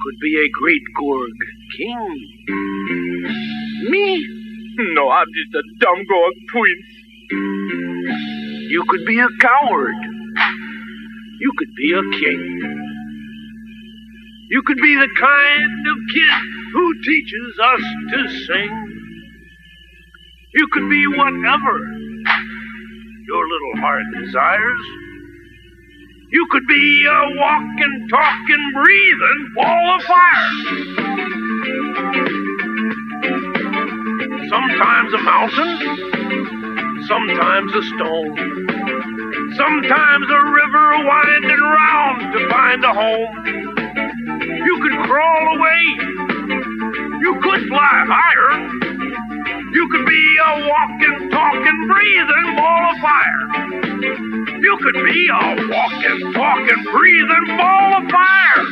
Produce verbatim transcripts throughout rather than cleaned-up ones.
could be a great Gorg king. Me? No, I'm just a dumb Gorg prince. You could be a coward. You could be a king. You could be the kind of kid who teaches us to sing. You could be whatever your little heart desires. You could be a walking, talking, breathing ball of fire. Sometimes a mountain, sometimes a stone, sometimes a river winding round to find a home. You could crawl away, you could fly higher. You could be a walking, talking, breathing ball of fire. You could be a walking, talking, breathing ball of fire.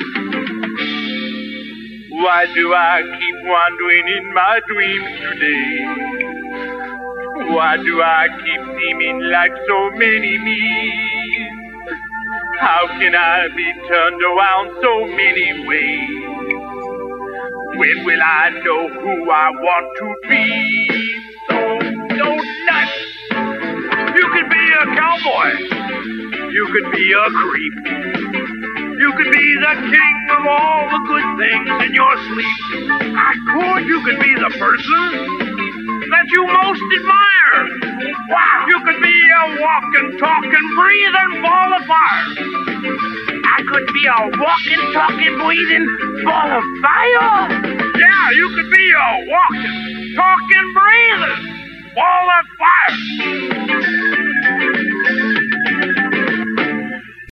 Why do I keep wandering in my dreams today? Why do I keep seeming like so many me's? How can I be turned around so many ways? When will I know who I want to be? So, so nuts! You could be a cowboy. You could be a creep. You could be the king of all the good things in your sleep. I could. You could be the person that you most admire. Wow! You could be a walking, talking, breathing ball of fire. I could be a walking, talking, breathing ball of fire. Yeah, you could be a walking, talking, breathing ball of fire.